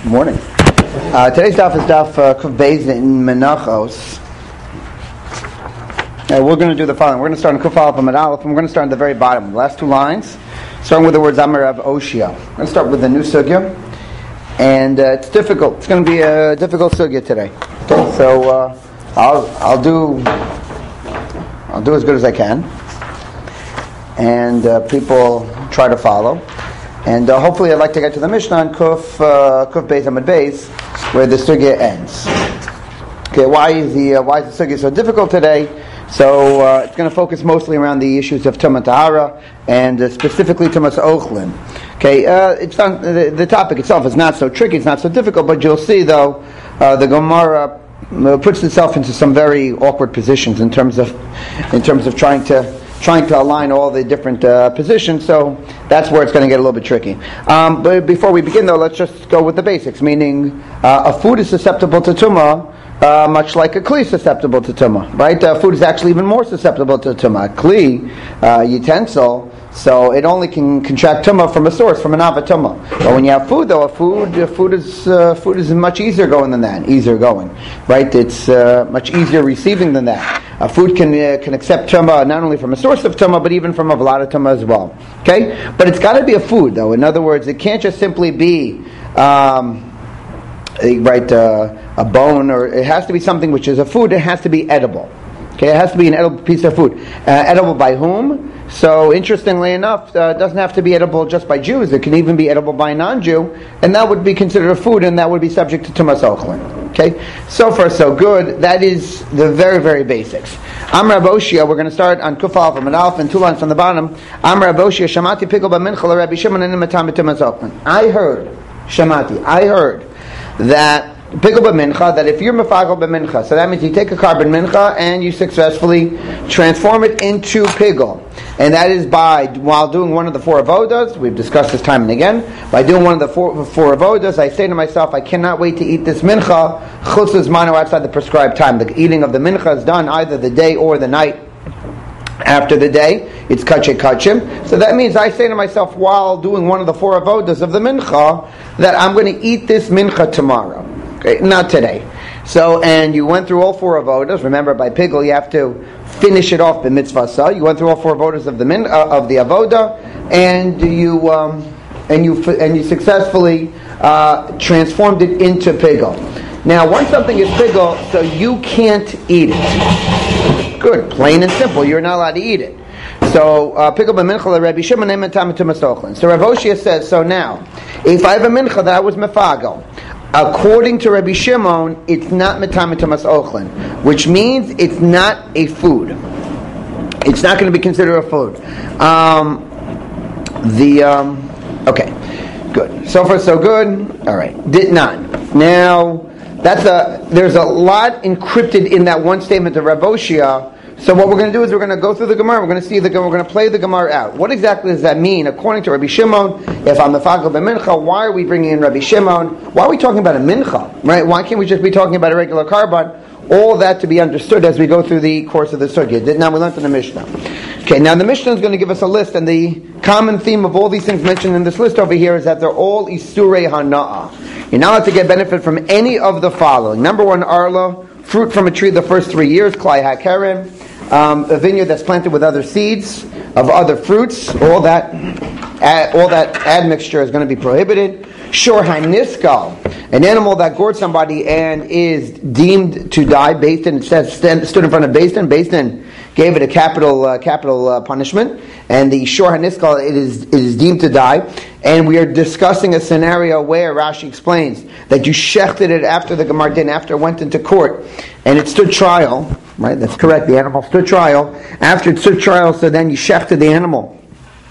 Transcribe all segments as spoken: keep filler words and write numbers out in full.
Morning. Uh, today's daf is daf uh, Kuf Beis in Menachos. Uh, we're going to do the following. We're going to start in Kuf Aleph and Aleph, and we're going to start at the very bottom, the last two lines, starting with the words Amar Rav Oshia. We're going to start with the new sugya, and uh, it's difficult. It's going to be a difficult sugya today. Okay, so uh, I'll I'll do I'll do as good as I can, and uh, people try to follow. And uh, hopefully I'd like to get to the Mishnah on Kuf, uh, Kuf Beis Amud Beis, where the sugya ends. Okay, why is the uh, why is the sugya so difficult today? So uh, it's going to focus mostly around the issues of Tumah Tahara, and uh, specifically Tumas Ochlin. Okay, uh, it's not, the, the topic itself is not so tricky, it's not so difficult, but you'll see though, uh, the Gemara uh, puts itself into some very awkward positions in terms of in terms of trying to trying to align all the different uh, positions, so that's where it's going to get a little bit tricky. Um, but before we begin, though, let's just go with the basics, meaning uh, a food is susceptible to tumah, uh, much like a kli is susceptible to tumah, right? Uh, food is actually even more susceptible to tumah. A kli, uh, utensil, so it only can contract tumah from a source, from an avatumah. But when you have food, though, a food, uh, food is uh, food is much easier going than that. Easier going, right? It's uh, much easier receiving than that. A food can uh, can accept tumah not only from a source of tumah, but even from a vlad of tumah as well. Okay, but it's got to be a food, though. In other words, it can't just simply be um, a, right uh, a bone, or it has to be something which is a food. It has to be edible. Okay, it has to be an edible piece of food. Uh, edible by whom? So, interestingly enough, uh, it doesn't have to be edible just by Jews. It can even be edible by a non-Jew, and that would be considered a food, and that would be subject to Tumas Ochlin. Okay, so far so good. That is the very, very basics. Amar Rav Oshia, we're going to start on Kuf Aleph and Aleph, and two lines from the bottom. Amar Rav Oshia, Shamati Pickle B'Mincha LaRabbi Shimon and Matam Tumas Ochlin. I heard, Shamati, I heard that Pickle b'mincha, that if you're mefagel b'mincha, so that means you take a carbon mincha and you successfully transform it into pigel. And that is by, while doing one of the four avodas, we've discussed this time and again, by doing one of the four, four avodas, I say to myself, I cannot wait to eat this mincha, chutz zmano, outside the prescribed time. The eating of the mincha is done either the day or the night after the day. It's kache kachim. So that means I say to myself, while doing one of the four avodas of the mincha, that I'm going to eat this mincha tomorrow. Okay, not today. So, and you went through all four avodas. Remember, by pigel, you have to finish it off the mitzvah. You went through all four avodas of the min, uh, of the avoda, and you um, and you and you successfully uh, transformed it into pigel. Now, once something is pigel, so you can't eat it. Good, plain and simple. You're not allowed to eat it. So, pigel b'mincha LaRabbi Shimon and Matam Tumas Ochlin. So Rav Oshia says, so now, if I have a mincha that I was mefagel, according to Rabbi Shimon, it's not Matam Tumas Ochlin, which means it's not a food. It's not going to be considered a food. Um, the um, okay, good. So far, so good. All right, Ditnan. Now, that's a. There's a lot encrypted in that one statement of Rav Oshia. So what we're going to do is we're going to go through the Gemara. We're going to see the We're going to play the Gemara out. What exactly does that mean? According to Rabbi Shimon, if I'm the Mefagel b'mincha, why are we bringing in Rabbi Shimon? Why are we talking about a mincha? Right? Why can't we just be talking about a regular carbon? All that to be understood as we go through the course of the sugya. Now we learned in the Mishnah. Okay, now the Mishnah is going to give us a list, and the common theme of all these things mentioned in this list over here is that they're all isurei hana'ah. You're not allowed to get benefit from any of the following. Number one, arla, fruit from a tree the first three years, klai hakerem. Um, a vineyard that's planted with other seeds of other fruits, all that, ad, all that admixture is going to be prohibited. Shor haniskal, an animal that gored somebody and is deemed to die. Based in, it says stand, stood in front of Basin. Basin gave it a capital uh, capital uh, punishment, and the shor haniskal, it is it is deemed to die. And we are discussing a scenario where Rashi explains that you shechted it after the Gemar din, after it went into court, and it stood trial. Right, that's correct. The animal stood trial. After it stood trial, so then you shechted the animal.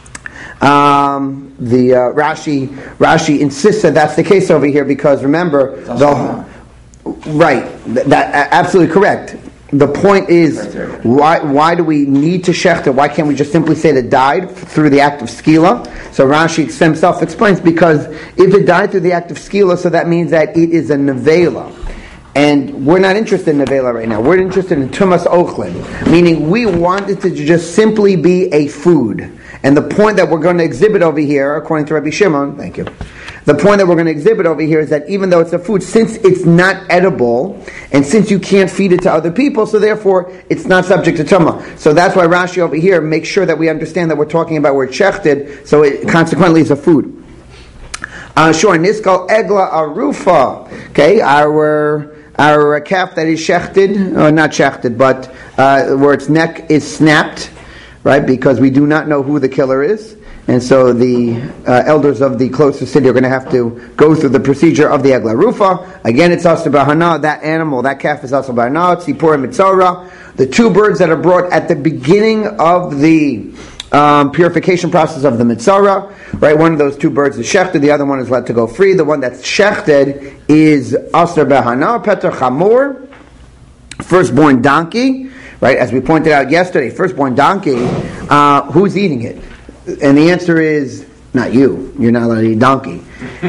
Um, the uh, Rashi Rashi insists that that's the case over here because remember the right that, that absolutely correct. The point is why why do we need to shecht it? Why can't we just simply say that it died through the act of skila? So Rashi himself explains because if it died through the act of skila, so that means that it is a nevela. And we're not interested in Nevela right now. We're interested in Tumas Ochlin, meaning we want it to just simply be a food. And the point that we're going to exhibit over here, according to Rabbi Shimon, thank you, the point that we're going to exhibit over here is that even though it's a food, since it's not edible, and since you can't feed it to other people, so therefore it's not subject to tumah. So that's why Rashi over here makes sure that we understand that we're talking about where it's shechted, so it consequently is a food. Uh, sure, niskal egla arufa, okay, our... Our calf that is shechted, or not shechted, but uh, where its neck is snapped, right? Because we do not know who the killer is, and so the uh, elders of the closest city are going to have to go through the procedure of the egla rufa. Again, it's asur b'hana. That animal, that calf is asur b'hana. Tzipor and mitzora, the two birds that are brought at the beginning of the Um, purification process of the mitzara, right? One of those two birds is shechted, the other one is let to go free. The one that's shechted is asur b'hana, peter chamor, firstborn donkey, right? As we pointed out yesterday, firstborn donkey, uh, who's eating it? And the answer is, not you. You're not allowed to eat donkey.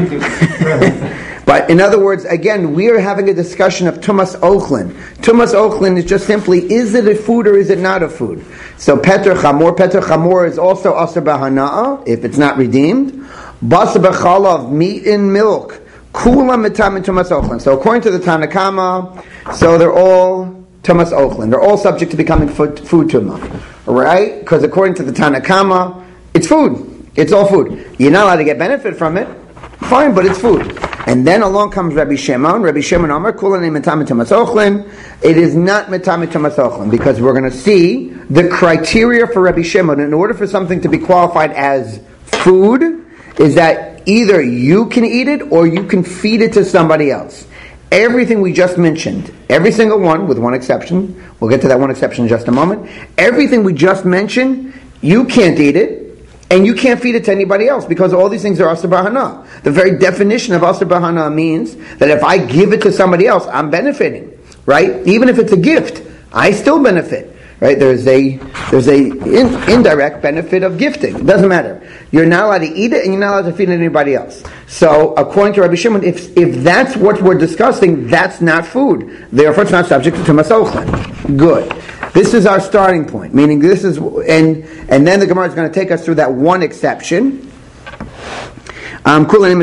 But in other words, again, we are having a discussion of tumas ochlin. Tumas ochlin is just simply, is it a food or is it not a food? So peter chamor, peter chamor is also asur b'hana'ah, if it's not redeemed. Basar b'chalav, meat and milk. Kula mitam and tumas ochlin. So according to the Tanakama, so they're all tumas ochlin. They're all subject to becoming food, food tumah. Right? Because according to the Tanakama, it's food. It's all food. You're not allowed to get benefit from it. Fine, but it's food. And then along comes Rabbi Shimon. Rabbi Shimon Amar, Kulani Metame Tumas Ochlin. It is not Metame Tumas Ochlin, because we're going to see the criteria for Rabbi Shimon in order for something to be qualified as food is that either you can eat it or you can feed it to somebody else. Everything we just mentioned, every single one, with one exception, we'll get to that one exception in just a moment, everything we just mentioned, you can't eat it, and you can't feed it to anybody else, because all these things are asur b'hana. The very definition of asur b'hana means that if I give it to somebody else, I'm benefiting, right? Even if it's a gift, I still benefit, right? There's a there's a in, indirect benefit of gifting. It doesn't matter. You're not allowed to eat it, and you're not allowed to feed it to anybody else. So, according to Rabbi Shimon, if if that's what we're discussing, that's not food. Therefore, it's not subject to tumas ochlin. Good. This is our starting point, meaning this is, and and then the Gemara is going to take us through that one exception. Um,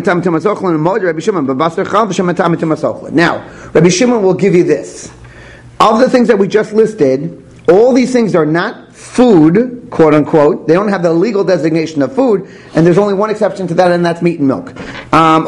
now, Rabbi Shimon will give you this. Of the things that we just listed, all these things are not food, quote unquote. They don't have the legal designation of food, and there's only one exception to that, and that's meat and milk. Um,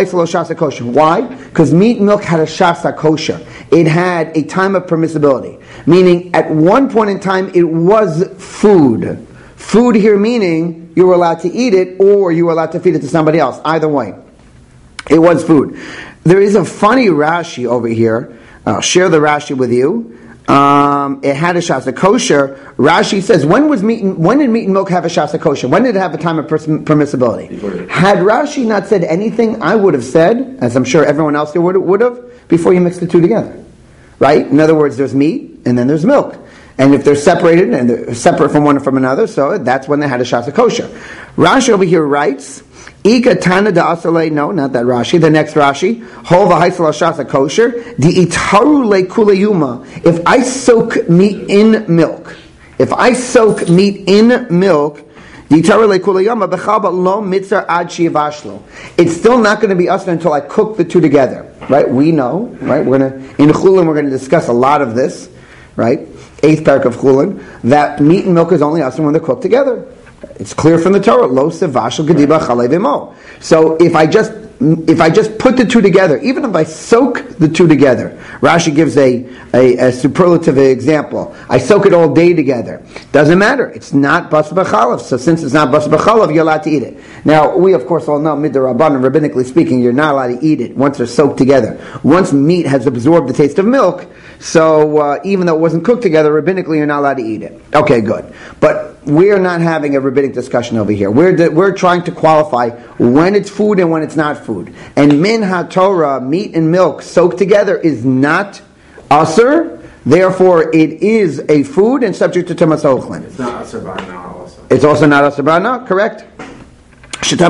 Why? Because meat and milk had a shasa kosher. It had a time of permissibility, meaning at one point in time it was food. Food here meaning you were allowed to eat it or you were allowed to feed it to somebody else. Either way, it was food. There is a funny Rashi over here. I'll share the Rashi with you. Um, it had a shasa kosher. Rashi says, when was meat and, when did meat and milk have a shasa kosher? When did it have a time of pers- permissibility? Had Rashi not said anything, I would have said, as I'm sure everyone else here would, would have, before you mix the two together. Right? In other words, there's meat and then there's milk. And if they're separated and they're separate from one from another, so that's when they had a shasa kosher. Rashi over here writes, Ika Tana da Asale, no, not that Rashi, the next Rashi, Hova Haisala Shasa Kosher, Di Itaru Le Kulayuma. If I soak meat in milk, if I soak meat in milk, Di Itaru Le Kulayuma, Bechaba Lo Mitzar Ad Shivashlo. It's still not going to be us until I cook the two together. Right? We know, right? We're gonna in Chulin we're going to discuss a lot of this, right? Eighth parak of Chulin, that meat and milk is only us when they're cooked together. It's clear from the Torah. Lo sevashel gediba chalev imo. So if I just if I just put the two together, even if I soak the two together, Rashi gives a, a, a superlative example. I soak it all day together. Doesn't matter. It's not basar b'chalav. So since it's not basar b'chalav, you're allowed to eat it. Now, we of course all know, midrabanan, rabbinically speaking, you're not allowed to eat it once they're soaked together. Once meat has absorbed the taste of milk, so uh, even though it wasn't cooked together, rabbinically you're not allowed to eat it. Okay, good. But we're not having a rabbinic discussion over here. We're de- we're trying to qualify when it's food and when it's not food. And min ha-Torah, meat and milk soaked together, is not asur. Therefore, it is a food and subject to tumas ochlin. It's not asur b'hana also. It's also not asur b'hana, correct? Now,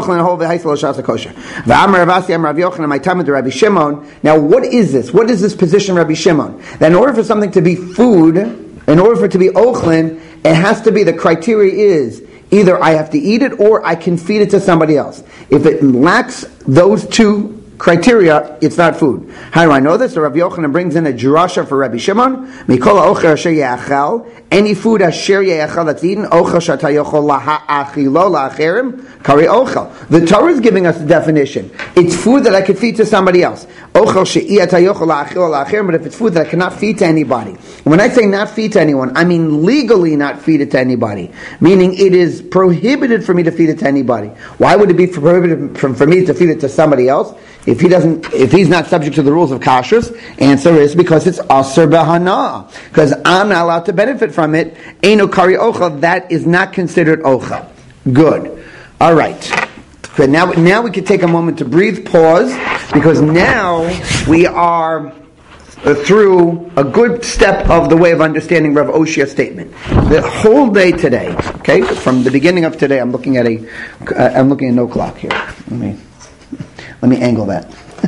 what is this? What is this position, Rabbi Shimon? That in order for something to be food, in order for it to be ochlin, it has to be, the criteria is, Either I have to eat it or I can feed it to somebody else. If it lacks those two criteria, it's not food. How do I know this? So Rabbi Yochanan brings in a drasha for Rabbi Shimon. Mikol ha'ochel asher ye'achal, any food asher ye'achal that's eaten, ochel shata yochol la'achilo la'acherim, kari ochel. The Torah is giving us the definition. It's food that I could feed to somebody else. Ochel she'iyata yochol la'achilo la'acherim, but if it's food that I cannot feed to anybody. When I say not feed to anyone, I mean legally not feed it to anybody. Meaning it is prohibited for me to feed it to anybody. Why would it be prohibited for, for me to feed it to somebody else? If he doesn't, if he's not subject to the rules of kashrus, answer is because it's aser b'hana. Because I'm not allowed to benefit from it. Eino kari ochel, that is not considered ochel. Good. All right. Okay, now, now we can take a moment to breathe, pause, because now we are through a good step of the way of understanding Rav Oshia's statement. The whole day today, okay, from the beginning of today, I'm looking at a, uh, I'm looking at no clock here. Let me. Let me angle that.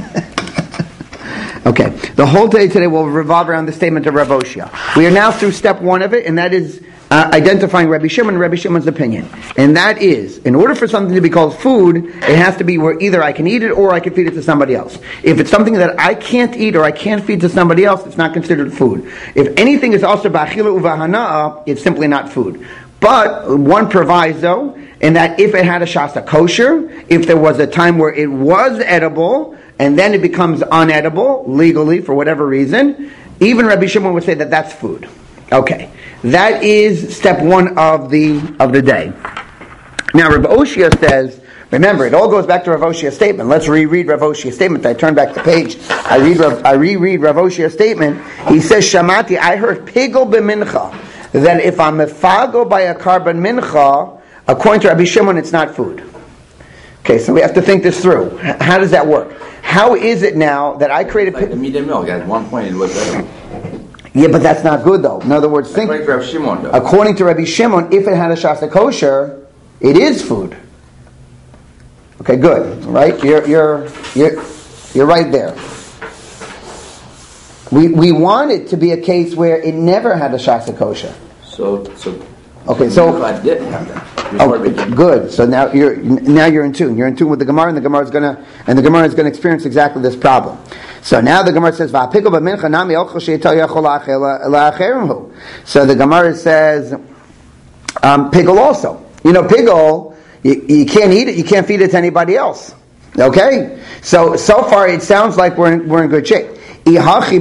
Okay. The whole day today will revolve around the statement of Rav Oshia. We are now through step one of it, and that is uh, identifying Rabbi Shimon and Rabbi Shimon's opinion. And that is, in order for something to be called food, it has to be where either I can eat it or I can feed it to somebody else. If it's something that I can't eat or I can't feed to somebody else, it's not considered food. If anything is also b'achila uvahana'a, it's simply not food. But one proviso, in that if it had a shasa kosher, if there was a time where it was edible, and then it becomes unedible, legally, for whatever reason, even Rabbi Shimon would say that that's food. Okay. That is step one of the of the day. Now, Rav Oshia says, remember, it all goes back to Rav Oshia's statement. Let's reread Rav Oshia's statement. I turn back the page. I read Rav, I reread Rav Oshia's statement. He says, Shamati, I heard pigel b'mincha, that if I'm mefago by a carbon mincha, according to Rabbi Shimon, it's not food. Okay, so we have to think this through. How does that work? How is it now that I created... Like the meat and milk, at one point it was better. Yeah, but that's not good though. In other words, think... According to Rabbi Shimon, though. According to Rabbi Shimon, if it had a shasa kosher, it is food. Okay, good. Right? You're, you're, you're, you're right there. We we want it to be a case where it never had a shasa kosher. So, so... Okay, so... I didn't have that. Oh, good. So now you're now you're in tune. You're in tune with the Gemara, and the Gemara is gonna and the Gemara is gonna experience exactly this problem. So now the Gemara says, "Va'pikol b'mincha nami ochel she'ito yachol la'acherim." So the Gemara says, um, "Pigol also. You know, pigol. You, you can't eat it. You can't feed it to anybody else. Okay. So so far it sounds like we're in, we're in good shape." So the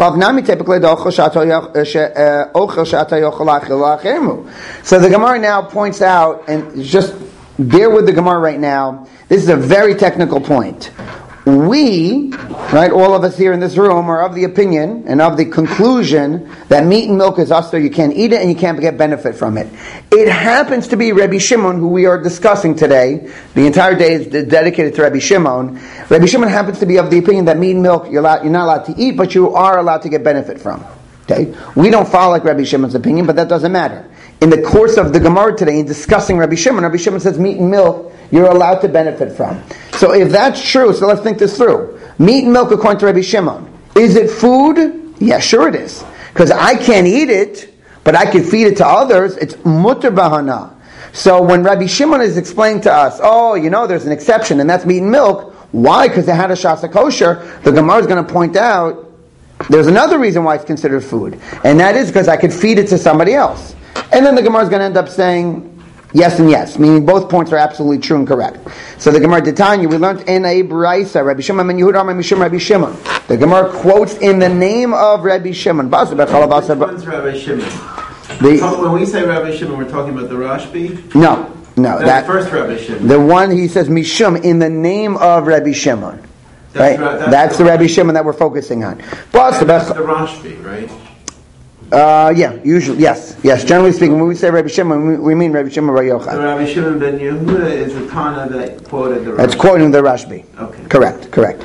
Gemara now points out, and just bear with the Gemara right now, this is a very technical point. We, right, all of us here in this room are of the opinion and of the conclusion that meat and milk is usher, you can't eat it and you can't get benefit from it. It happens to be Rabbi Shimon, who we are discussing today. The entire day is dedicated to Rabbi Shimon. Rabbi Shimon happens to be of the opinion that meat and milk you're, allowed, you're not allowed to eat, but you are allowed to get benefit from. Okay? We don't follow like Rabbi Shimon's opinion, but that doesn't matter. In the course of the Gemara today, in discussing Rabbi Shimon, Rabbi Shimon says meat and milk you're allowed to benefit from. So if that's true, so let's think this through. Meat and milk according to Rabbi Shimon, is it food? Yeah, sure it is. Because I can't eat it, but I can feed it to others. It's mutter bahana. So when Rabbi Shimon is explaining to us, oh, you know, there's an exception, and that's meat and milk. Why? Because they had a shasa kosher. The Gemara is going to point out there's another reason why it's considered food, and that is because I could feed it to somebody else. And then the Gemara is going to end up saying yes and yes, meaning both points are absolutely true and correct. So the Gemara Tanya, we learned in a Braisa, Rabbi Shimon ben Yehuda, Rabbi Shimon, Rabbi Shimon. The Gemara quotes in the name of Rabbi Shimon. Which one's Rabbi Shimon? The, when we say Rabbi Shimon, we're talking about the Rashbi? No, no. That's that, the first Rabbi Shimon. The one he says Mishum in the name of Rabbi Shimon. That's, right? ra- that's, that's the, the Rabbi Shimon that we're focusing on. But that's the Rashbi, right? Uh, yeah, usually, yes, yes. Generally speaking, when we say Rabbi Shimon, we, we mean Rabbi Shimon Bar Yochai. So Rabbi Shimon ben Yehuda is the Tana that quoted the Rashbi. That's quoting the Rashbi. Okay. Correct, correct.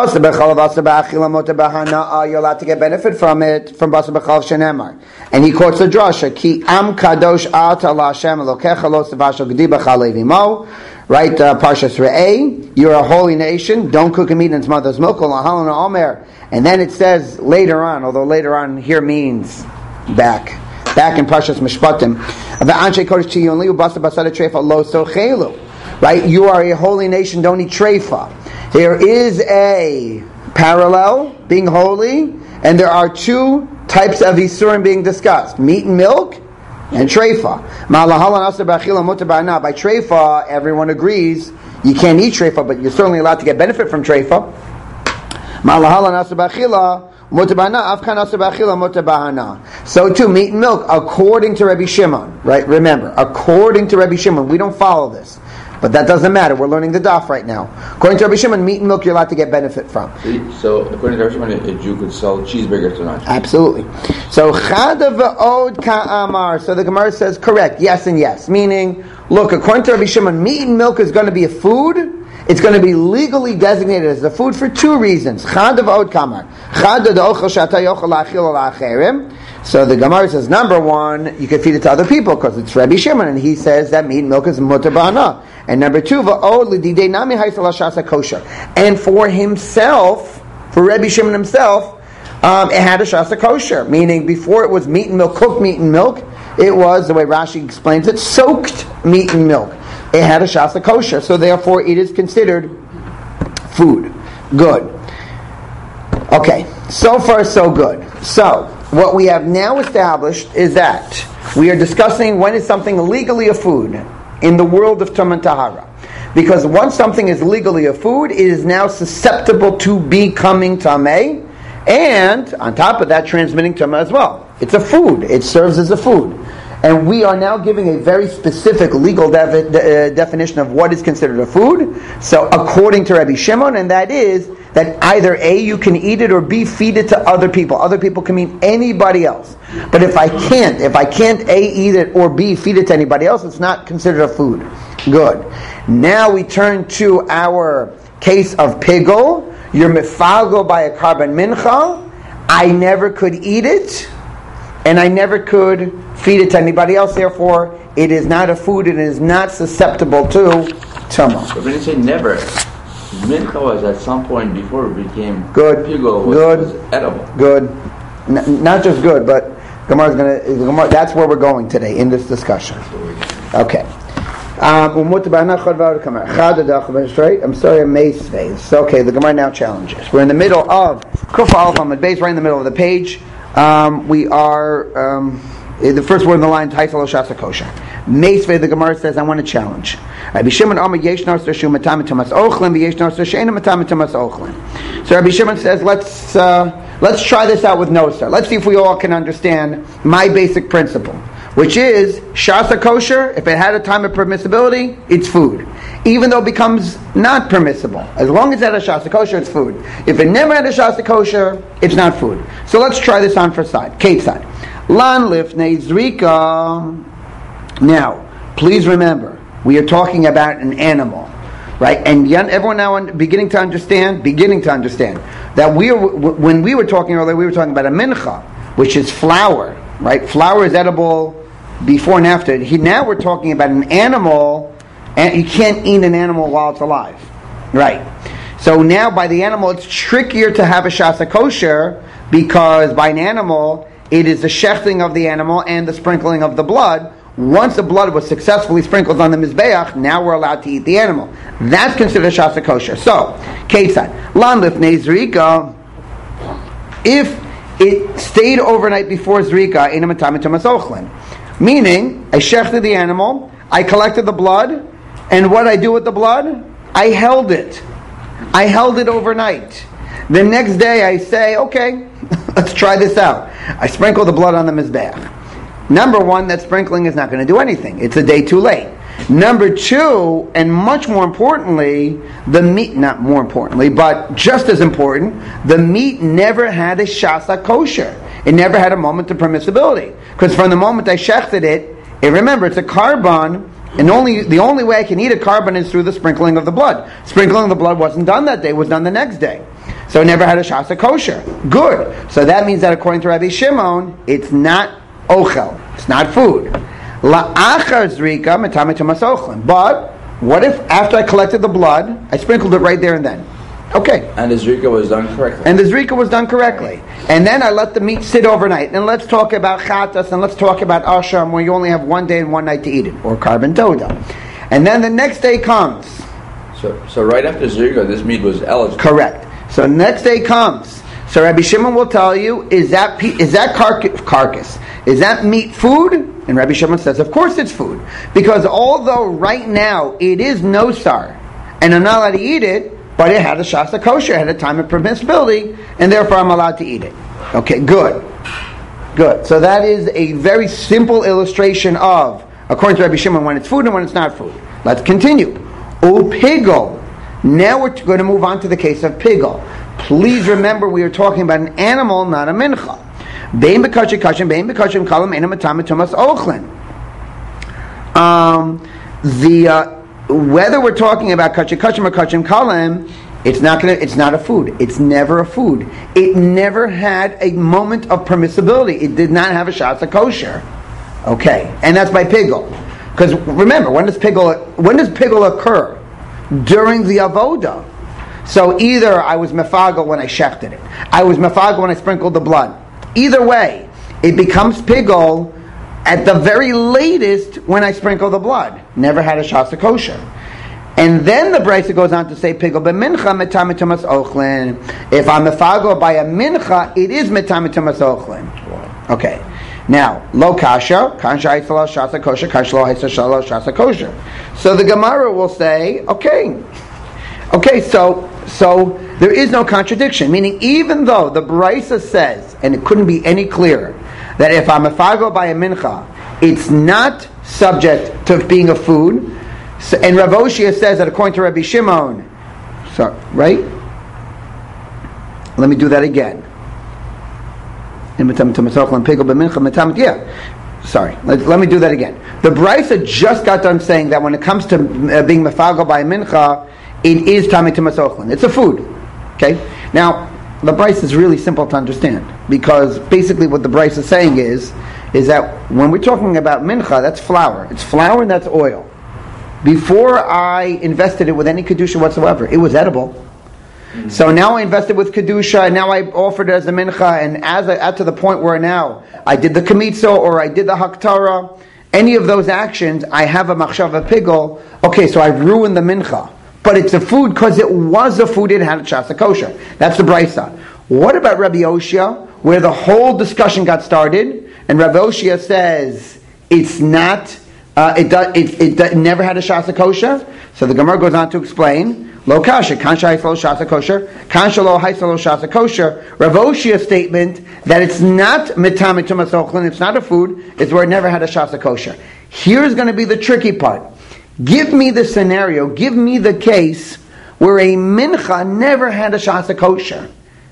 You're allowed to get benefit from it, from Basa B'chal Shenemar. And he quotes the drasha, Ki am kadosh ata la Hashem elokecha lo sevasho gedi b'chal levimo. Right, uh, Parshas Re'eh, you're a holy nation, don't cook and eat in its mother's milk, and then it says later on, although later on here means back, back in Parshas Mishpatim, Right? You are a holy nation, don't eat treifa. There is a parallel, being holy, and there are two types of isurim being discussed: meat and milk, and treifa. By treifa, everyone agrees you can't eat treifa, but you're certainly allowed to get benefit from treifa. So too, meat and milk, according to Rabbi Shimon. Right? Remember, according to Rabbi Shimon, we don't follow this. But that doesn't matter. We're learning the daf right now. According to Rabbi Shimon, meat and milk you're allowed to get benefit from. So, according to Rabbi Shimon, a Jew could sell cheeseburgers to non Jews. Absolutely. So, chada v'od ka'amar. So the Gemara says, correct, yes and yes. Meaning, look, according to Rabbi Shimon, meat and milk is going to be a food. It's going to be legally designated as a food for two reasons. Chada v'od ka'amar. Chada de'ochel shata yochel la'achil la'acherim. So the Gemara says, number one, you can feed it to other people because it's Rabbi Shimon, and he says that meat and milk is mutar ba'ana. And number two, kosher. And for himself, for Rabbi Shimon himself, um, it had a shasa kosher, meaning before it was meat and milk, cooked meat and milk, it was, the way Rashi explains it, soaked meat and milk. It had a shasa kosher, so therefore it is considered food. Good. Okay, so far so good. So, what we have now established is that we are discussing when is something legally a food in the world of Tum and Tahara. Because once something is legally a food, it is now susceptible to becoming Tameh, and on top of that, transmitting Tumah as well. It's a food. It serves as a food. And we are now giving a very specific legal defi- de- uh, definition of what is considered a food. So according to Rabbi Shimon, and that is that either A, you can eat it, or B, feed it to other people. Other people can mean anybody else. But if I can't, if I can't A, eat it, or B, feed it to anybody else, it's not considered a food. Good. Now we turn to our case of pigol. You're mifalgo by a carbon mincha. I never could eat it, and I never could feed it to anybody else. Therefore, it is not a food. It is not susceptible to tumah. But when you say never, mincha was at some point before it became good. Pigol was, good. was edible. Good. N- not just good, but Gemara's gonna. Gemara, that's where we're going today in this discussion. Okay. Um, I'm sorry, I'm Meisvei. So, okay, the Gemara now challenges. We're in the middle of Kuf Aleph Amud Beis, right in the middle of the page. Um, we are um, the first word in the line, Taisel Shasa Kosher. Meisvei, the Gemara says, I want to challenge. Rabbi Shimon Amar Yesh Nosar Shu Matam Tamas Ochlin, Yesh Nosar Sheina Matam Tamas Ochlin. So Rabbi Shimon says, let's uh, let's try this out with Nosar. Let's see if we all can understand my basic principle, which is Shasa Kosher. If it had a time of permissibility, it's food, even though it becomes not permissible. As long as it had a Shasa Kosher, it's food. If it never had a Shasa Kosher, it's not food. So let's try this on for side. Kate side. Lan Lifnei Zrika. Now, please remember, we are talking about an animal, right? And everyone now beginning to understand, beginning to understand that we are, when we were talking earlier, we were talking about a mincha, which is flour, right? Flour is edible before and after. He, now we're talking about an animal, and you can't eat an animal while it's alive, right? So now by the animal, it's trickier to have a shasa kosher, because by an animal, it is the shechting of the animal and the sprinkling of the blood. Once the blood was successfully sprinkled on the mizbeach, now we're allowed to eat the animal. That's considered shasa kosher. So, Ketzad, lan lifnei zrika, if it stayed overnight before zrika, in a matam tumas ochlin. Meaning, I shechted the animal, I collected the blood, and what I do with the blood? I held it. I held it overnight. The next day I say, okay, let's try this out. I sprinkle the blood on the mizbeach. Number one, that sprinkling is not going to do anything. It's a day too late. Number two, and much more importantly, the meat, not more importantly, but just as important, the meat never had a shasa kosher. It never had a moment of permissibility. Because from the moment I shechted it, and remember, it's a carbon, and only the only way I can eat a carbon is through the sprinkling of the blood. Sprinkling of the blood wasn't done that day, it was done the next day. So it never had a shasa kosher. Good. So that means that according to Rabbi Shimon, it's not ochel. It's not food. La'achar zrika metame tumas ochlin. But what if after I collected the blood, I sprinkled it right there and then? Okay. And the zrika was done correctly. And the zrika was done correctly. And then I let the meat sit overnight. And let's talk about chatas, and let's talk about asham, where you only have one day and one night to eat it, or carbon toda. And then the next day comes. So, so right after zrika, this meat was eligible. Correct. So the next day comes. So Rabbi Shimon will tell you, is that is that carcass, carcass, is that meat food? And Rabbi Shimon says, of course it's food. Because although right now it is no sar, and I'm not allowed to eat it, but it had a shasa kosher, it had a time of permissibility, and therefore I'm allowed to eat it. Okay, good. Good. So that is a very simple illustration of, according to Rabbi Shimon, when it's food and when it's not food. Let's continue. Upigol. Now we're going to move on to the case of pigol. Please remember we are talking about an animal, not a mincha. Bein b'kachim kachim, bein b'kachim kalam, ena matam tumas ochlin. Um, the uh, whether we're talking about kachim kachim or kachim kalam, it's not gonna. It's not a food. It's never a food. It never had a moment of permissibility. It did not have a shasa kosher. Okay, and that's by pigol. Because remember, when does pigol? When does pigol occur? During the avoda. So either I was mefagel when I shechted it, I was mefagel when I sprinkled the blood. Either way, it becomes pigol at the very latest when I sprinkle the blood. Never had a shasa kosher. And then the brisa goes on to say pigol b'mincha metam tumas ochlin. If I'm mefagel by a mincha, it is metam tumas ochlin. Okay. Now, lo kasha, kasha haisala shasa kosher, kasha lo haisala shasa kosher. So the Gemara will say, okay, okay, so so there is no contradiction. Meaning, even though the Brisa says, and it couldn't be any clearer, that if I'm a fago by a mincha, it's not subject to being a food. So, and Rav Oshia says that according to Rabbi Shimon, so right? Let me do that again. Yeah, sorry. Let, let me do that again. The Brisa just got done saying that when it comes to uh, being mefago by a mincha, it is tamei tumas ochlin. It's a food. Okay. Now the Brisa is really simple to understand, because basically what the Brisa is saying is, is that when we're talking about mincha, that's flour. It's flour and that's oil. Before I invested it with any kedusha whatsoever, it was edible. So now I invested with kedusha, and now I offered it as a mincha, and as I, at to the point where now I did the kamitzo or I did the haktara, any of those actions, I have a machshava pigol. Okay, so I've ruined the mincha, but it's a food because it was a food. It had a shasa kosher. That's the brisa. What about Rabbi Oshia, where the whole discussion got started, and Rabbi Oshia says it's not, uh, it, do, it, it, it never had a shasa kosher. So the Gemara goes on to explain. Lo kasha, kansha haisalo shasa kosher, kansha lo haisalo shasa kosher. Rav Oshia's statement that it's not mitam tumas ochlin, it's not a food, is where it never had a shasa kosher. Here's going to be the tricky part. Give me the scenario, give me the case where a mincha never had a shasa kosher.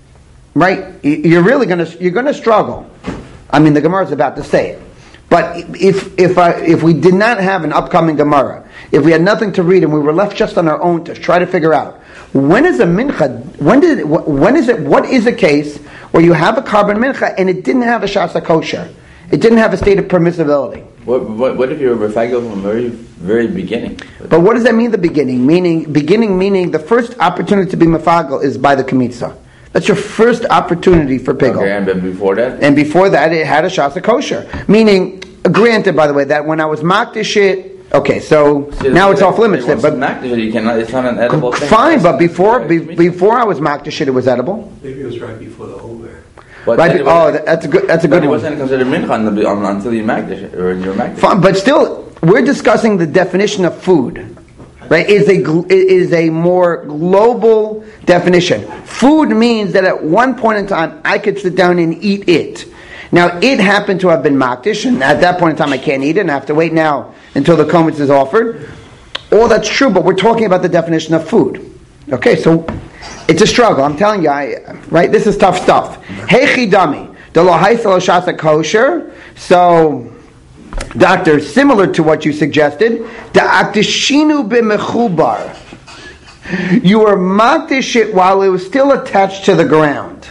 Right? You're really going to you're going to struggle. I mean, the Gemara is about to say it. But if if I, if we did not have an upcoming Gemara, if we had nothing to read and we were left just on our own to try to figure out when is a mincha, when did it, when is it, what is a case where you have a carbon mincha and it didn't have a shasa kosher, it didn't have a state of permissibility. What what, what if you were refagel from the very very beginning? But what does that mean? The beginning, meaning beginning, meaning the first opportunity to be mefagel is by the kamitza. That's your first opportunity for pigol. Okay, and before that? And before that, it had a shasa kosher. Meaning, granted, by the way, that when I was makdish it, okay, so See, now it's off limits. But But makdish, you cannot. It's not an edible thing. Fine, but before be, before I was makdish it, it was edible. Maybe it was right before the over. But Right? Be, oh, that's a good. That's a good it one. wasn't considered mincha until you makdish or you're makdish. Fine, but still, we're discussing the definition of food. Right, is a is a more global definition. Food means that at one point in time I could sit down and eat it. Now it happened to have been makdish, and at that point in time I can't eat it, and I have to wait now until the komitz is offered. All that's true, but we're talking about the definition of food. Okay, so it's a struggle. I'm telling you, I, right? This is tough stuff. Hey chidami, the lo haisalo shasa kosher. So. Doctor, similar to what you suggested, the aktishinu b'mechubar. You were makdish it while it was still attached to the ground.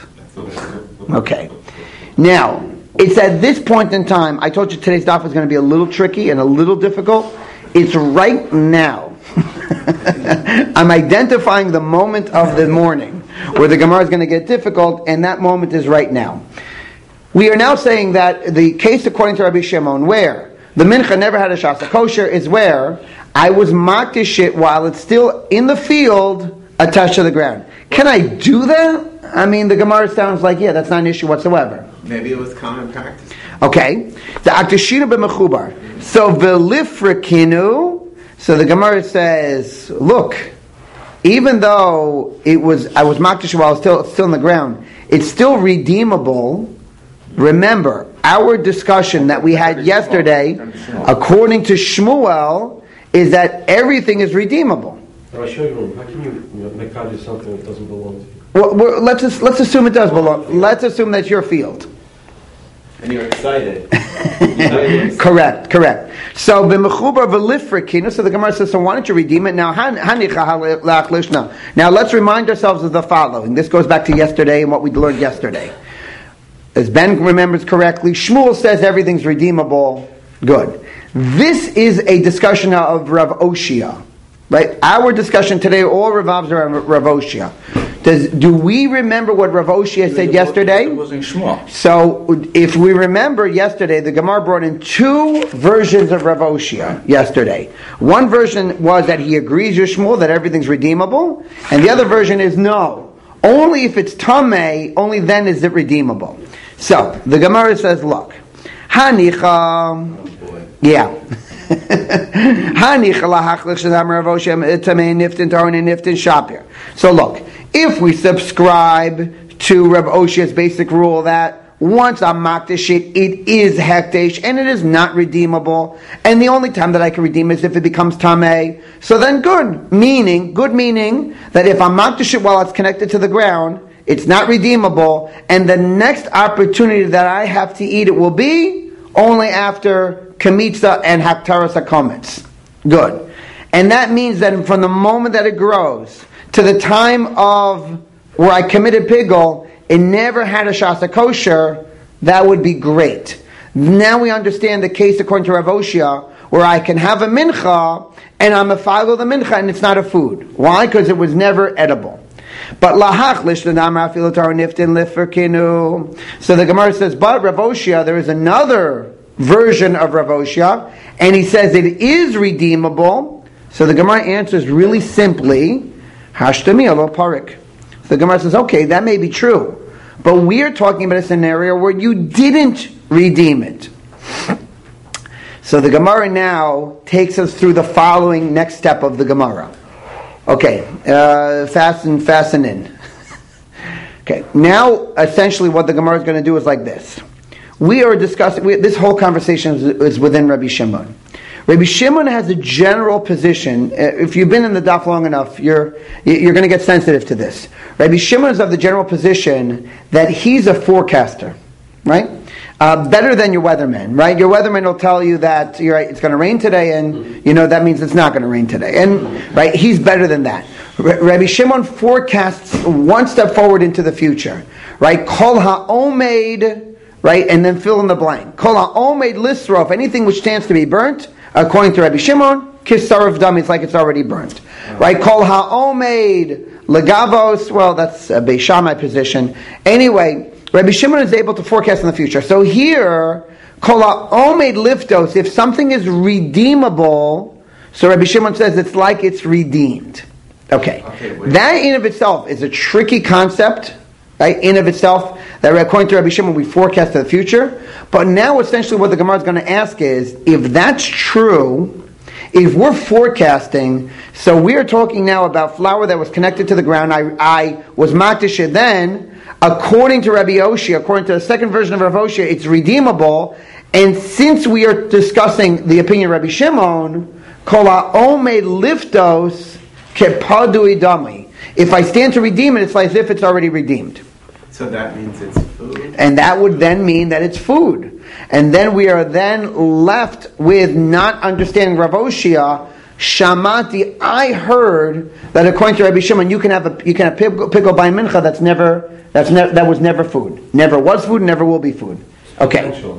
Okay. Now, it's at this point in time, I told you today's daf is going to be a little tricky and a little difficult. It's right now. I'm identifying the moment of the morning where the Gemara is going to get difficult, and that moment is right now. We are now saying that the case according to Rabbi Shimon, where the mincha never had a shasa kosher, is where I was makdish it while it's still in the field, attached to the ground. Can I do that? I mean, the Gemara sounds like, yeah, that's not an issue whatsoever. Maybe it was common practice. Okay. The Aktashina b'mechubar. So, v'lifrakinu. So the Gemara says, look, even though it was, I was makdish while I was still, still in the ground, it's still redeemable. Remember, our discussion that we had yesterday, according to Shmuel, is that everything is redeemable. I'll show you. How can you make something that doesn't belong to you? Well, we're, let's just, let's assume it does belong. Let's assume that's your field. And you're excited. Correct, correct. So b'mechubar v'lifrikinu. So the Gemara says, so why don't you redeem it now? Now let's remind ourselves of the following. This goes back to yesterday and what we learned yesterday. As Ben remembers correctly, Shmuel says everything's redeemable. Good. This is a discussion of Rav Oshia. Right? Our discussion today all revolves around Rav Oshia. Does, do we remember what Rav Oshia said yesterday? It was in Shmuel. So, if we remember yesterday, the Gemara brought in two versions of Rav Oshia yesterday. One version was that he agrees with Shmuel that everything's redeemable, and the other version is no. Only if it's tamei, only then is it redeemable. So, the Gemara says, look, Hanicha, Oh, yeah. So look, if we subscribe to Rav Oshia's basic rule that once I'm makdish it, it is hekdesh and it is not redeemable, and the only time that I can redeem is if it becomes tamei, so then good, meaning, good meaning that if I'm makdish it while it's connected to the ground, it's not redeemable, and the next opportunity that I have to eat it will be only after Kamitza and Haktaras HaKometz. Good. And that means that from the moment that it grows to the time of where I committed pigul, it never had a shasa kosher, that would be great. Now we understand the case according to Rav Oshia, where I can have a mincha, and I'm a fagel the mincha, and it's not a food. Why? Because it was never edible. But lahachlish the namar filotar niftin liferkinu. So the Gemara says, but Rav Oshia, there is another version of Rav Oshia, and he says it is redeemable. So the Gemara answers really simply, hashtami alo parik. The Gemara says, okay, that may be true, but we are talking about a scenario where you didn't redeem it. So the Gemara now takes us through the following next step of the Gemara. Okay, uh, fasten, fasten in. Okay, now essentially what the Gemara is going to do is like this. We are discussing, we, this whole conversation is, is within Rabbi Shimon. Rabbi Shimon has a general position. Uh, if you've been in the daf long enough, you're you're going to get sensitive to this. Rabbi Shimon is of the general position that he's a forecaster, right? Uh, better than your weatherman, right? Your weatherman will tell you that you're right, it's going to rain today, and you know that means it's not going to rain today, and right, he's better than that. R- Rabbi Shimon forecasts one step forward into the future, right? Kol ha'omed, right, and then fill in the blank. Kol ha'omed lisrof, anything which stands to be burnt, according to Rabbi Shimon, kisarav dam, it's like it's already burnt, right? Kol ha'omed legavos, well, that's a Beis Shammai position. Anyway, Rabbi Shimon is able to forecast in the future. So here, kol ha'omed liftos, if something is redeemable, so Rabbi Shimon says it's like it's redeemed. Okay, okay that in of itself is a tricky concept, right? In of itself, that according to Rabbi Shimon we forecast to the future. But now essentially what the Gemara is going to ask is, if that's true, if we're forecasting, so we are talking now about flour that was connected to the ground, I, I was makdish it then, according to Rabbi Oshia, according to the second version of Rav Oshia, it's redeemable, and since we are discussing the opinion of Rabbi Shimon, kol ha'omed liftos kepadui dami. If I stand to redeem it, it's like as if it's already redeemed. So that means it's food? And that would then mean that it's food. And then we are then left with not understanding Rav Oshia. Shamati, I heard that according to Rabbi Shimon, you can have a you can have pickle, pickle by mincha that's never that's ne- that was never food, never was food, never will be food. Okay. The potential, the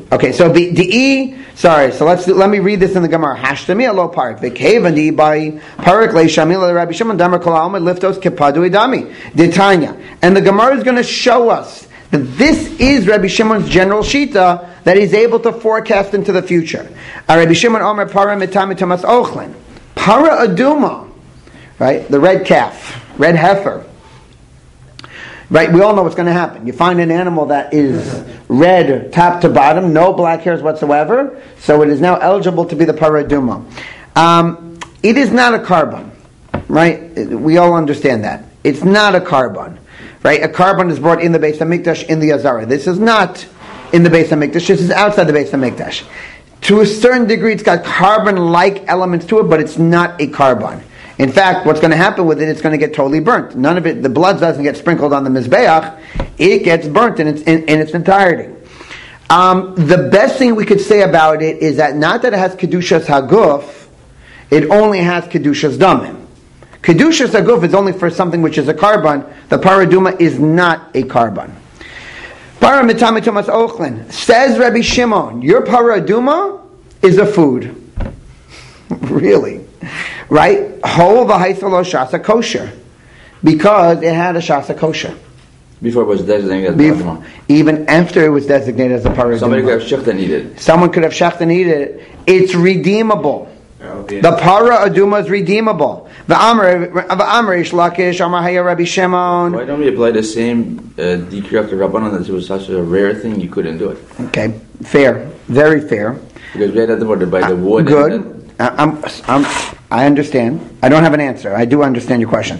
Okay, so the, the E, sorry, so let's let me read this in the Gemara. Hashtami alo parak. V'kevan di by parak le shamila Rabbi Shimon damar kol ha'omer liftos kepadu idami. D'Tanya. And the Gemara is going to show us that this is Rabbi Shimon's general shita, that he's able to forecast into the future. Rabbi Shimon omer para mitam mitamas ochlin. Para aduma, right? The red calf, red heifer. Right, we all know what's going to happen. You find an animal that is red top to bottom, no black hairs whatsoever, so it is now eligible to be the paraduma. Um, it is not a carbon, right? We all understand that. It's not a carbon, right? A carbon is brought in the Beis HaMikdash in the Azara. This is not in the Beis HaMikdash. This is outside the Beis HaMikdash. To a certain degree, it's got carbon-like elements to it, but it's not a carbon. In fact, what's going to happen with it, it's going to get totally burnt. None of it, the blood doesn't get sprinkled on the Mizbeach. It gets burnt in its, in, in its entirety. Um, the best thing we could say about it is that not that it has Kedushas Haguf, it only has Kedushas Damim. Kedushas Haguf is only for something which is a carbon. The Paraduma is not a carbon. Para Mitami Tumas Ochlin. Says Rabbi Shimon, your Paraduma is a food. Really? Right? Ho v'haisalo shasa kosher. Because it had a shasa kosher. Before it was designated as Before, even after it was designated as a paraduma. Somebody could have shecht and eat it. Someone could have shecht and eat it. It's redeemable. Okay. The para aduma is redeemable. V'amr Ish Lakish Amar Haya Rabbi Shimon. Why don't we apply the same uh, decree of the Rabbanon that it was such a rare thing you couldn't do it? Okay, fair. Very fair. Because we had that word by the wood. Good. And I- I'm, I'm, I understand. I don't have an answer. I do understand your question.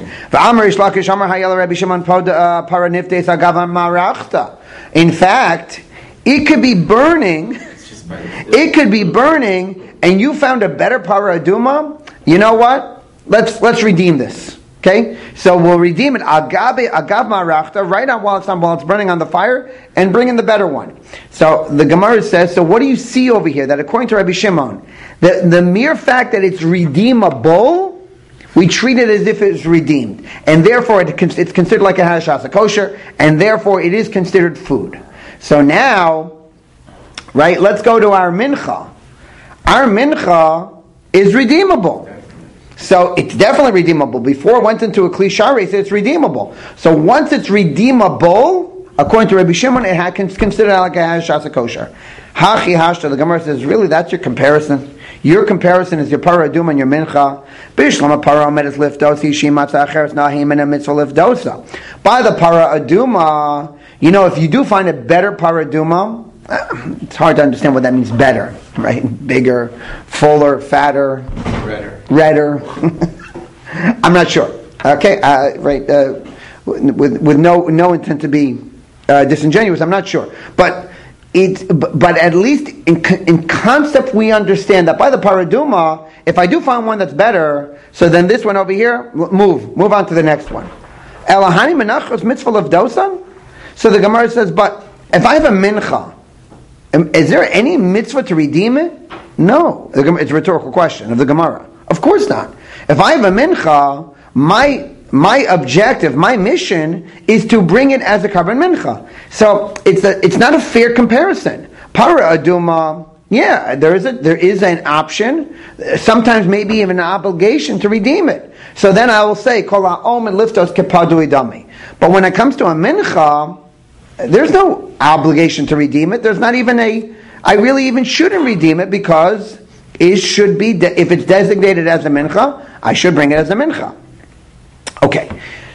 In fact, it could be burning. It could be burning, and you found a better paraduma. You know what? Let's let's redeem this. Okay, so we'll redeem it agabe agav marachta right on while it's on while it's burning on the fire, and bring in the better one. So the Gemara says. So what do you see over here? That according to Rabbi Shimon, the the mere fact that it's redeemable, we treat it as if it's redeemed, and therefore it, it's considered like a hashasa kosher, and therefore it is considered food. So now, right? Let's go to our mincha. Our mincha is redeemable. So it's definitely redeemable. Before it went into a klishare, it said it's redeemable. So once it's redeemable, according to Rabbi Shimon, it can consider like a hashasa kosher. Hachi hashta, the Gemara says, really, that's your comparison. Your comparison is your paraduma and your mincha. Bishlam para medes lifdosi shimatza acheres nahim and a mitzvah lifdosa. By the para aduma, you know, if you do find a better paraduma, it's hard to understand what that means. Better, right? Bigger, fuller, fatter, Redder. redder. I'm not sure. Okay, uh, right? Uh, with with no no intent to be uh, disingenuous, I'm not sure. But it, but at least in in concept, we understand that by the paraduma, if I do find one that's better, so then this one over here, move move on to the next one. Elahani menachos mitzvah of dosan. So the Gemara says, but if I have a mincha, is there any mitzvah to redeem it? No. It's a rhetorical question of the Gemara. Of course not. If I have a mincha, my my objective, my mission is to bring it as a carbon mincha. So it's a, it's not a fair comparison. Para aduma, yeah, there is a there is an option, sometimes maybe even an obligation to redeem it. So then I will say, Kol ha'om and liftos kepadu idami. But when it comes to a mincha, there's no obligation to redeem it. There's not even a, I really even shouldn't redeem it because it should be, de- if it's designated as a mincha, I should bring it as a mincha. Okay.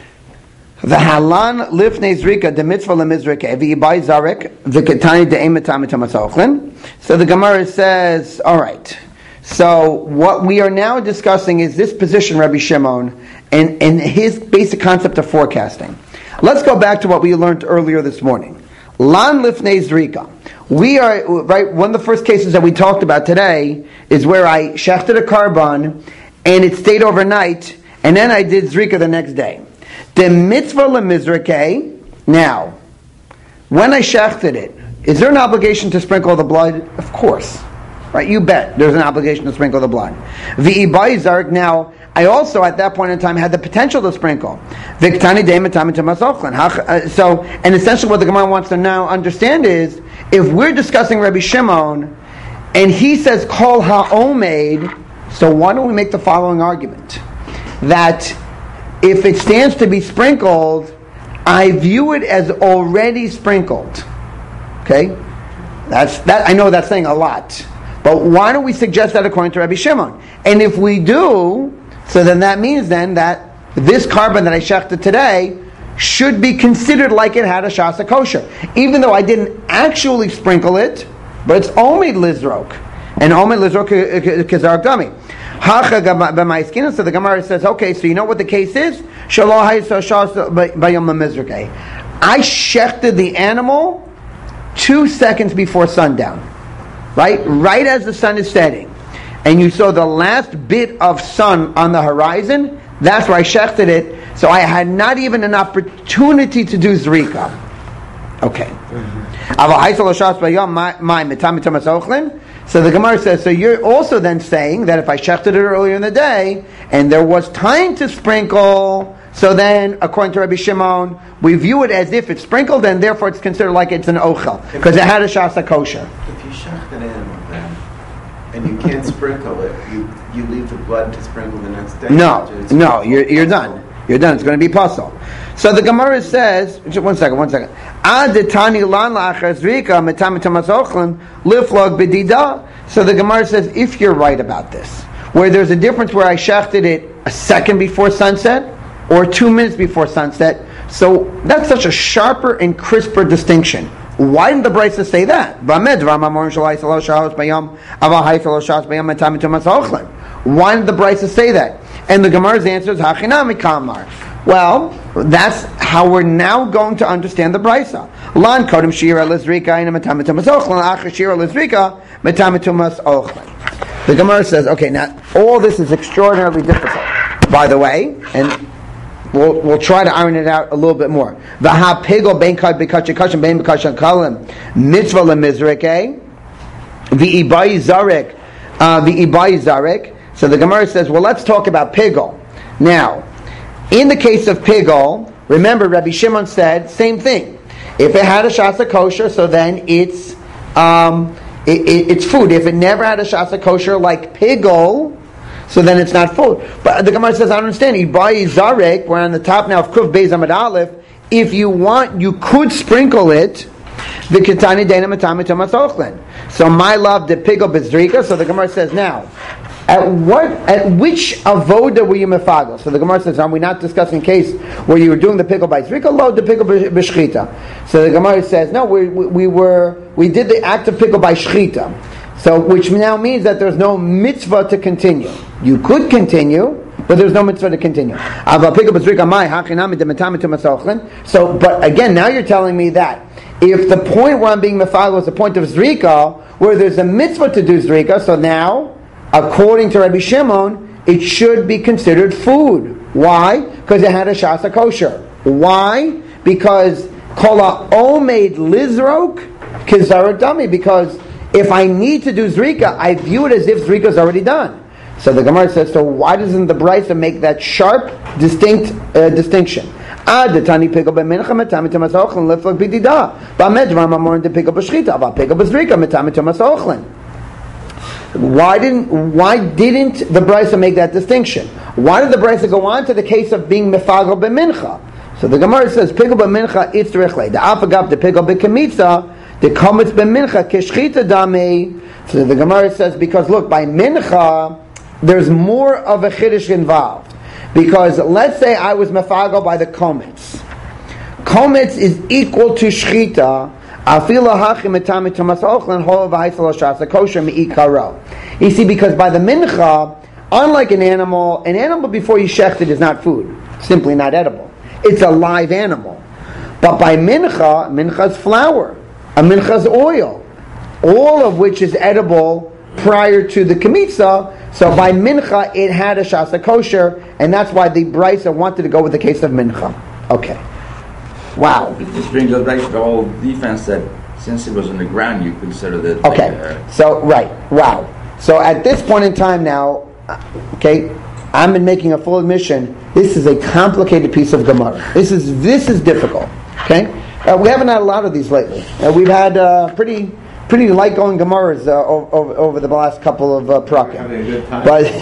The halan lifnei zrika de mitzvah lemizrika v'yibai zarek v'ketani de'emetam etamasochlin. So the Gemara says, all right. So what we are now discussing is this position, Rabbi Shimon, and, and his basic concept of forecasting. Let's go back to what we learned earlier this morning. Lan lifnei zrika. We are, right, one of the first cases that we talked about today is where I shechted a carbon and it stayed overnight and then I did zrika the next day. The mitzvah lemizrike. Now, when I shechted it, is there an obligation to sprinkle the blood? Of course. right? You bet there's an obligation to sprinkle the blood. V'ibai zarek. Now, I also at that point in time had the potential to sprinkle. V'ktani de matami to masochlin. So, and essentially what the Gemara wants to now understand is, if we're discussing Rabbi Shimon, and he says kol ha'omed, so why don't we make the following argument? That if it stands to be sprinkled, I view it as already sprinkled. Okay? That's that. I know that's saying a lot. But why don't we suggest that according to Rabbi Shimon? And if we do, so then that means then that this carbon that I shechted today should be considered like it had a shasa kosher. Even though I didn't actually sprinkle it, but it's omid lizrok. And omid lizrok kizark dami. So the Gemara says, okay, so you know what the case is? I shechted the animal two seconds before sundown. Right? Right as the sun is setting. And you saw the last bit of sun on the horizon, that's where I shechted it. So I had not even an opportunity to do zrika. Okay. Mm-hmm. So the Gemara says, so you're also then saying that if I shechted it earlier in the day, and there was time to sprinkle, so then, according to Rabbi Shimon, we view it as if it's sprinkled, and therefore it's considered like it's an ochel, because it had a shasa kosher. If you shech an animal then, and you can't sprinkle it, you you leave the blood to sprinkle the next day? No, no, you're, you're done. You're done. It's going to be puzzle. So the Gemara says, just one second, one second. So the Gemara says, if you're right about this, where there's a difference where I shechted it a second before sunset or two minutes before sunset, so that's such a sharper and crisper distinction. Why didn't the Brisa say that? Why did the Brisa say that? And the Gemara's answer is Hachinami Kamar. Well, that's how we're now going to understand the Brisa. Lan Kodim Shira Lizrika in Matamitumas Ochlan, Acha Shira Lizrika, Matamitumas Ochlan. The Gemara says, okay, now all this is extraordinarily difficult, by the way, and we'll we'll try to iron it out a little bit more. V'ha pigol bein kad b'kachay kashim bein b'kachay kalim mitzvah lemizrike v'ibai zarek v'ibai zarek. So the Gemara says, well, let's talk about pigol. Now, in the case of pigol, remember Rabbi Shimon said, same thing. If it had a shasa kosher, so then it's um, it, it, it's food. If it never had a shasa kosher like pigol, so then it's not food. But the Gemara says, I don't understand. Ibai zarek, we're on the top now of Kuf Beis Amud Aleph. If you want, you could sprinkle it. The Ketani Dena Matami Tomas Ochlen. So my love, the pigol bezrika. So the Gemara says now, At what? At which avoda were you mefagel? So the Gemara says, are we not discussing a case where you were doing the pickle by zrika, lo the pickle b'shchita? So the Gemara says, no, we, we, we were we did the act of pickle by shchita. So which now means that there's no mitzvah to continue. You could continue, but there's no mitzvah to continue. So, but again, now you're telling me that if the point where I'm being mefagel is the point of zrika, where there's a mitzvah to do zrika, so now, according to Rabbi Shimon, it should be considered food. Why? Because it had a shasa kosher. Why? Because kola omed lizrok kizarat dami. Because if I need to do zrika, I view it as if zrika is already done. So the Gemara says, so why doesn't the Brisa make that sharp, distinct uh, distinction? Why didn't why didn't the Brisa make that distinction? Why did the Brisa go on to the case of being mefagel b'mincha? So the Gemara says, pigel b'mincha it's rechle. The apagav the pigel b'kemitza the kometz b'mincha keshchita dami. So the Gemara says, because look, by mincha there's more of a chiddush involved. Because let's say I was mefagel by the kometz. Kometz is equal to shchita. You see, because by the mincha, unlike an animal, an animal before you shecht it is not food, simply not edible. It's a live animal. But by mincha, mincha is flour, a mincha is oil, all of which is edible prior to the kemitza. So by mincha, it had a shasa kosher, and that's why the Brisa wanted to go with the case of mincha. Okay. Wow. This brings us back to the whole defense that Since it was on the ground, you consider that. Okay, Uh, so, right, wow. So at this point in time now, okay, I'm making a full admission, this is a complicated piece of Gemara. This is this is difficult, okay? Uh, we haven't had a lot of these lately. Uh, we've had uh, pretty pretty light-going Gemaras uh, over, over the last couple of uh, Prakim. Having a good time. But,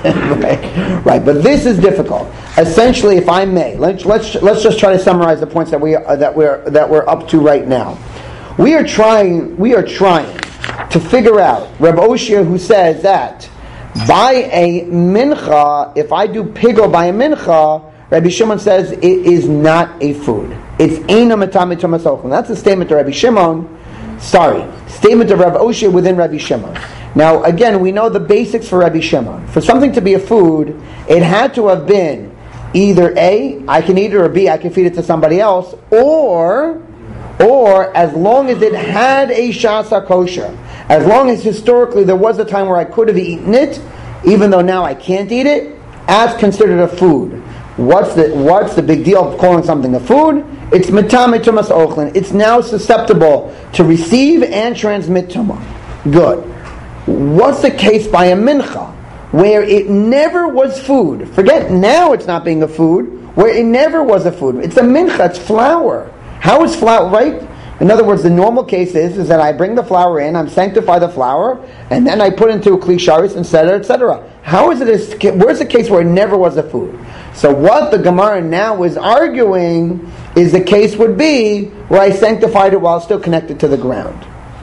right, right, but this is difficult. Essentially, if I may, let's let's let's just try to summarize the points that we uh, that we're that we're up to right now. We are trying we are trying to figure out Reb Oshia, who says that by a mincha, if I do pigel by a mincha, Rabbi Shimon says it is not a food. It's eina matami tumas ochel. That's a statement of Rabbi Shimon. Sorry, statement of Rabbi Oshia within Rabbi Shimon. Now, again, we know the basics for Rabbi Shimon. For something to be a food, it had to have been either A, I can eat it, or B, I can feed it to somebody else, or, or as long as it had a shasa kosher, as long as historically there was a time where I could have eaten it, even though now I can't eat it, as considered a food. What's the what's the big deal of calling something a food? It's mitame tumas ochlin. It's now susceptible to receive and transmit tumah. Good. What's the case by a mincha, where it never was food? Forget now it's not being a food, where it never was a food. It's a mincha, it's flour. How is flour, right? In other words, the normal case is, is that I bring the flour in, I'm sanctify the flour, and then I put into a kli sharis, et cetera, et cetera. How is it, a, where's the case where it never was a food? So what the Gemara now is arguing is the case would be where I sanctified it while still connected to the ground.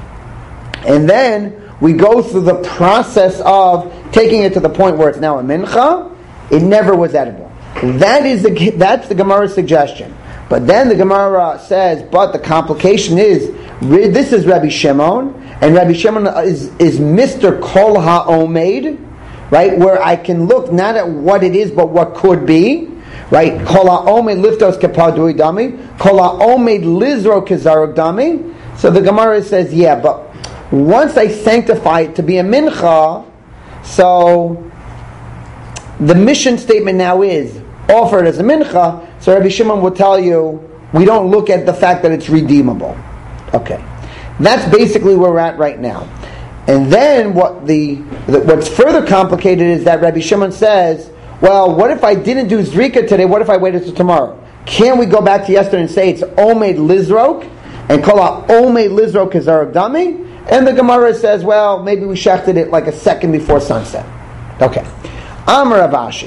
And then we go through the process of taking it to the point where it's now a mincha, it never was edible. That is the, that's the Gemara's suggestion. But then the Gemara says, but the complication is, this is Rabbi Shimon, and Rabbi Shimon is, is Mister Kol HaOmed, right, where I can look not at what it is, but what could be, right, Kol HaOmed liftos kepadui dami, Kol HaOmed lizro kezaruk dami. So the Gemara says, yeah, but once I sanctify it to be a mincha, so the mission statement now is, offered as a mincha, so Rabbi Shimon will tell you, we don't look at the fact that it's redeemable. Okay. That's basically where we're at right now. And then what the, the what's further complicated is that Rabbi Shimon says, well, what if I didn't do Zrika today, what if I waited till tomorrow? Can we go back to yesterday and say it's Omed Lizrok, and call out Omed Lizrok Kezaruk Dami? And the Gemara says, well, maybe we shechted it like a second before sunset. Okay. Amar Rav Ashi.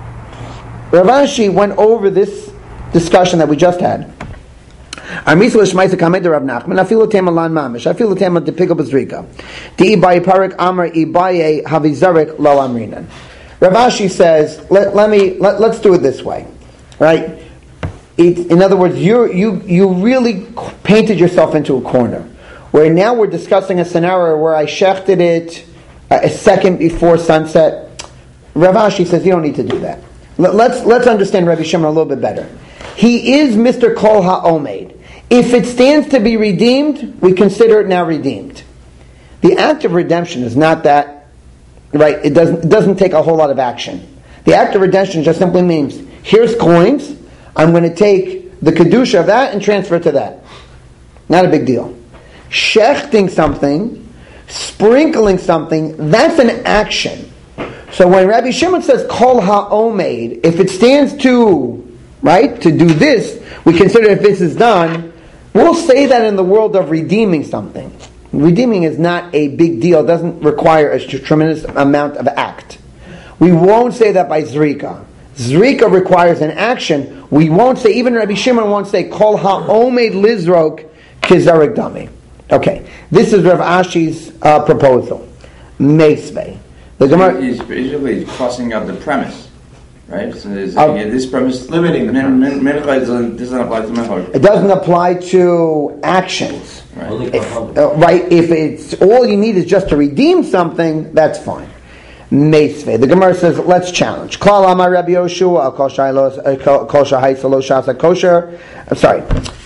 Rav Ashi went over this discussion that we just had. Rav Nachman, afilu tema lan mamish, afilu tema depikal b'zrika. Di ibayi parik amar ibayi havizarek lo amrinan. Rav Ashi says, let, let me let, let's do it this way, right? It, in other words, you you you really painted yourself into a corner, where now we're discussing a scenario where I shechted it a second before sunset. Rav Ashi says you don't need to do that. Let's let's understand Rabbi Shimon a little bit better. He is Mister Kol HaOmed. If it stands to be redeemed, we consider it now redeemed. The act of redemption is not that, right? It doesn't it doesn't take a whole lot of action. The act of redemption just simply means, here's coins, I'm going to take the kedusha of that and transfer it to that. Not a big deal. Shechting something, sprinkling something, that's an action. So when Rabbi Shimon says Kol HaOmed, if it stands to, right, to do this, we consider if this is done, we'll say that in the world of redeeming something. Redeeming is not a big deal, it doesn't require a tremendous amount of act. We won't say that by Zrika. Zrika requires an action. We won't say, even Rabbi Shimon won't say Kol HaOmed Lizrok Kizarik Dami. Okay, this is Rav Ashi's uh, proposal. Meisvei. The Gemara is basically crossing out the premise, right? So there's, uh, yeah, this premise limiting the min, min, premise. min, doesn't, doesn't apply to Mechor. It doesn't apply to actions. Right. Only If, Kahanim. uh, right? If it's all you need is just to redeem something, that's fine. Meisvei. The Gemara says, let's challenge. Klal Amar Rabbi Yoshua, Kol Shahai Salo Shas Kosher. I'm sorry.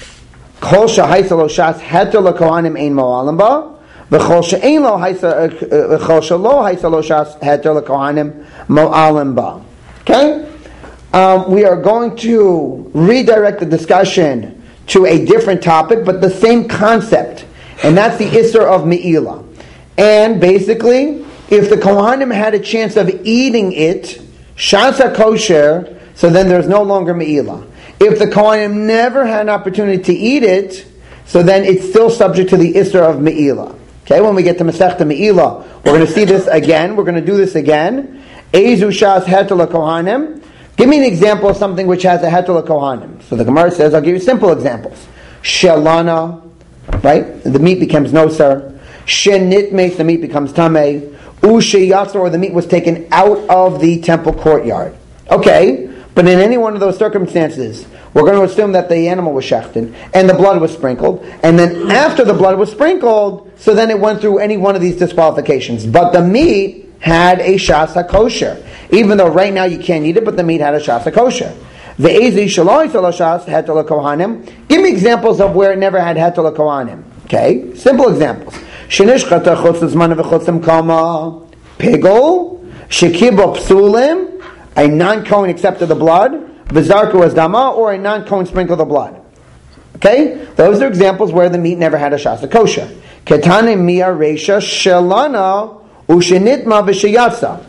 Kol Shahai Salo Shas Heter LaKohanim Ein Mo'alim Ba. V'chol she'ein lo haisa, v'chol she'lo haisa lo shas heter lekohanim mo'alim ba. Okay? Um, we are going to redirect the discussion to a different topic, but the same concept. And that's the Isser of Me'ilah. And basically, if the Kohanim had a chance of eating it, Shasa kosher, so then there's no longer Me'ilah. If the Kohanim never had an opportunity to eat it, so then it's still subject to the Isser of Me'ilah. Okay, when we get to Masechta Me'ilah, we're going to see this again. We're going to do this again. Ezu Shas Hetel Kohanim. Give me an example of something which has a Hetel Kohanim. So the Gemara says, I'll give you simple examples. Shelana, right? The meat becomes nosar. Shenitmes, the meat becomes tameh. Usheyatzer, or the meat was taken out of the temple courtyard. Okay, but in any one of those circumstances, we're going to assume that the animal was shechted and the blood was sprinkled, and then after the blood was sprinkled, so then it went through any one of these disqualifications. But the meat had a shasa kosher, even though right now you can't eat it, but the meat had a shasa kosher. The ezi shaloi shas hetel kohanim. Give me examples of where it never had hetel kohanim. Okay, simple examples. Shenishchata chutz zman v'chutzim kama pigol shekibo psulim. A non-Kohen accepted the blood, v'zarku as dama, or a non-Kohen sprinkled the blood. Okay, those are examples where the meat never had a shasa kosher. Ketane mia reisha shelana ushenitma v'sheyatsa.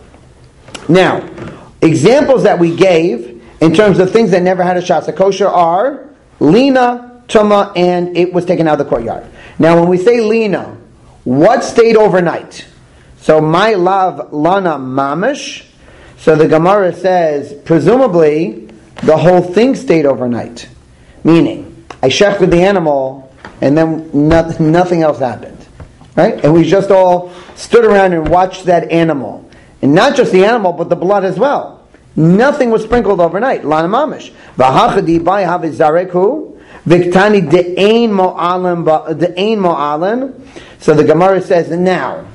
Now, examples that we gave in terms of things that never had a shasa kosher are lina, tuma, and it was taken out of the courtyard. Now, when we say lina, what stayed overnight? So, my love lana mamish. So the Gemara says, presumably, the whole thing stayed overnight. Meaning, I shechted the animal, and then no, nothing else happened. Right? And we just all stood around and watched that animal. And not just the animal, but the blood as well. Nothing was sprinkled overnight. Lana mamish. V'hachadi bai havizareku, v'ktani de'ein mo'alim, de'ein mo'alim. So the Gemara says, now,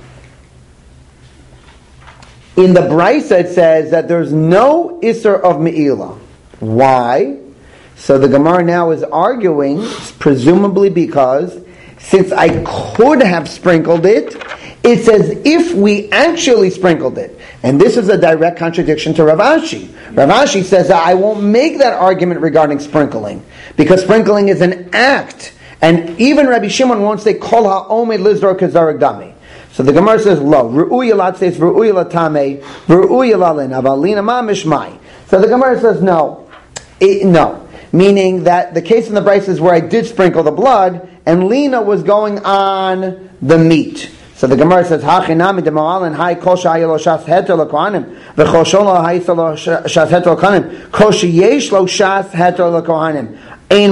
in the Brisa it says that there's no Isser of Me'ilah. Why? So the Gemara now is arguing, presumably because since I could have sprinkled it, it's as if we actually sprinkled it. And this is a direct contradiction to Rav Ashi. Rav Ashi says that I won't make that argument regarding sprinkling, because sprinkling is an act. And even Rabbi Shimon won't say, Kol ha'omed lizdor kazarek dami. So the Gemara says, lo, ru'uya lat says, ru'uya latame, ru'uya lalin, avalina mamish mai. So the Gemara says, no, it, no. Meaning that the case in the Brisa is where I did sprinkle the blood, and lina was going on the meat. So the Gemara says, hachinami de ma'alin, hai kol sha'ayelo shas heter l'kohanim, v'chol sholo ha'iselo shas heter l'kohanim, kol sheyesh lo shas heter l'kohanim. The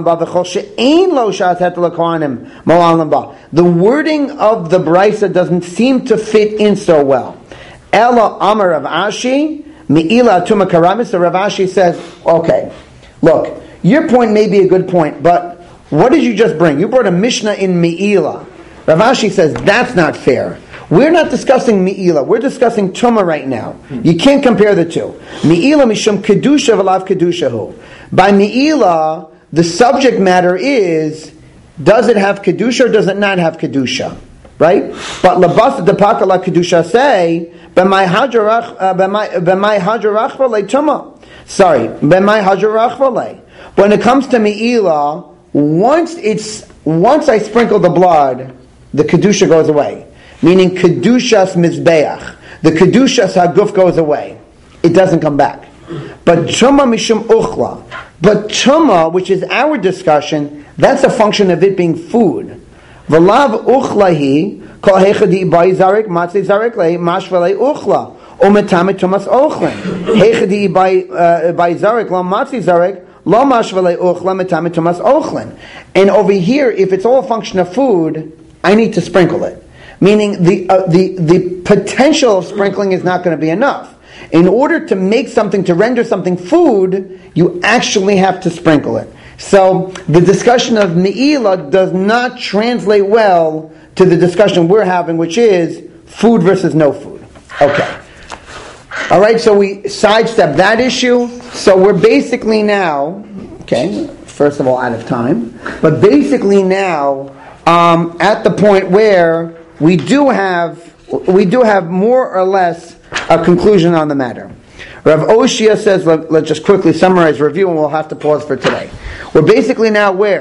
wording of the Brisa doesn't seem to fit in so well. Ella Amar Rav Ashi, Me'ilah Tuma Karamis. So Rav Ashi says, okay, look, your point may be a good point, but what did you just bring? You brought a Mishnah in Me'ilah. Rav Ashi says, that's not fair. We're not discussing Me'ilah. We're discussing Tuma right now. You can't compare the two. Me'ilah Mishum Kedusha V'lav Kedushahu. By Me'ilah, the subject matter is, does it have Kedusha or does it not have Kedusha? Right? But Labasa Depaka La Kedusha say, B'mai Hajarach V'lei Tuma. Sorry, B'mai Hajarach V'lei. When it comes to Me'ilah, once it's, once I sprinkle the blood, the Kedusha goes away. Meaning Kedushas Mizbeach. The Kedushas Haguf goes away. It doesn't come back. But Tuma Mishum Uchla. But Tuma, which is our discussion, that's a function of it being food. V'lav Uchlahi, Kol Hechadi Bai Zarek, Matzei Zarek Le, Mashvalei Uchla. Umetame Tumas Ochlin. Hechadi Bai Zarek, Lo Matzei Zarek, Lo Mashvalei Uchla, Metame Tumas Ochlin. And over here, if it's all a function of food, I need to sprinkle it. Meaning the uh, the the potential of sprinkling is not going to be enough. In order to make something, to render something food, you actually have to sprinkle it. So the discussion of Me'ilah does not translate well to the discussion we're having, which is food versus no food. Okay. All right, so we sidestep that issue. So we're basically now, okay, first of all, out of time, but basically now um, at the point where we do have we do have more or less a conclusion on the matter. Rav Oshia says, let, let's just quickly summarize, review, and we'll have to pause for today. We're basically now where?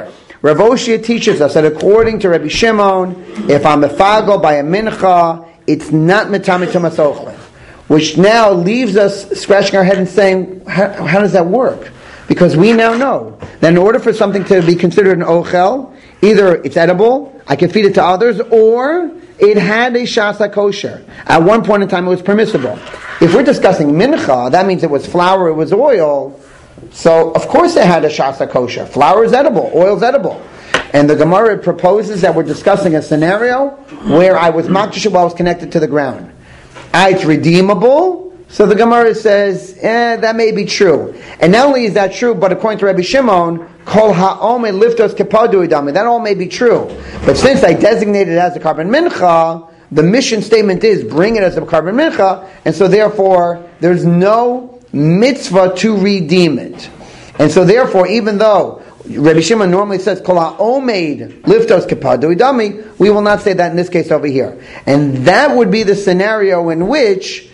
Rav Oshia teaches us that according to Rabbi Shimon, if I'm mefagel by a mincha, it's not metame tumas ochlin, which now leaves us scratching our head and saying, how, how does that work? Because we now know that in order for something to be considered an ochel, either it's edible, I can feed it to others, or it had a shasa kosher. At one point in time, it was permissible. If we're discussing mincha, that means it was flour, it was oil. So, of course, it had a shasa kosher. Flour is edible, oil is edible. And the Gemara proposes that we're discussing a scenario where I was makdish while I was connected to the ground. Ah, it's redeemable. So the Gemara says, eh, that may be true. And not only is that true, but according to Rabbi Shimon, kol ha'ome liftos kepadu idami. That all may be true. But since I designated it as a carbon mincha, the mission statement is bring it as a carbon mincha, and so therefore there's no mitzvah to redeem it. And so therefore, even though Rabbi Shimon normally says kol ha'omed liftos kepadu idami, we will not say that in this case over here. And that would be the scenario in which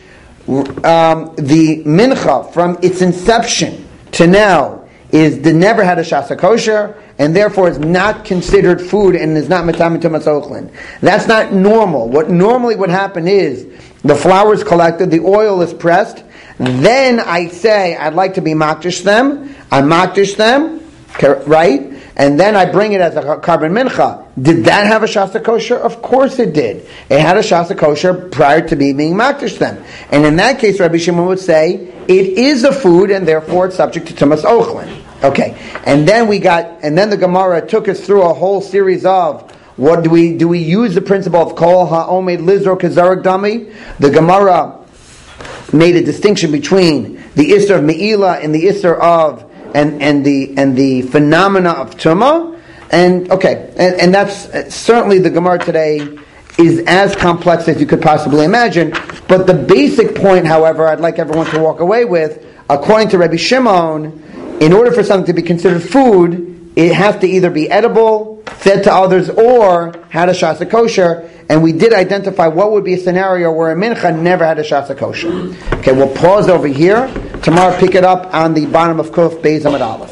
Um, the mincha from its inception to now is the never had a shasa kosher, and therefore is not considered food and is not metame tumas ochlin. That's not normal. What normally would happen is the flour is collected, the oil is pressed, then I say I'd like to be makdish them, I makdish them, right? And then I bring it as a carbon mincha. Did that have a shasa kosher? Of course it did. It had a shasa kosher prior to me being makdish them. And in that case, Rabbi Shimon would say, it is a food and therefore it's subject to tumas ochlin. Okay. And then we got, and then the Gemara took us through a whole series of, what do we, do we use the principle of kol ha'omed lizro kezarak dami? The Gemara made a distinction between the Isser of Me'ilah and the Isser of And, and the and the phenomena of tumah, and okay, and, and that's uh, certainly the Gemara today is as complex as you could possibly imagine. But the basic point, however, I'd like everyone to walk away with, according to Rabbi Shimon, in order for something to be considered food, it has to either be edible, fed to others, or had a shasa kosher. And we did identify what would be a scenario where a mincha never had a shasa kosher. Okay, we'll pause over here. Tomorrow, pick it up on the bottom of Kuf Beis Amud Aleph.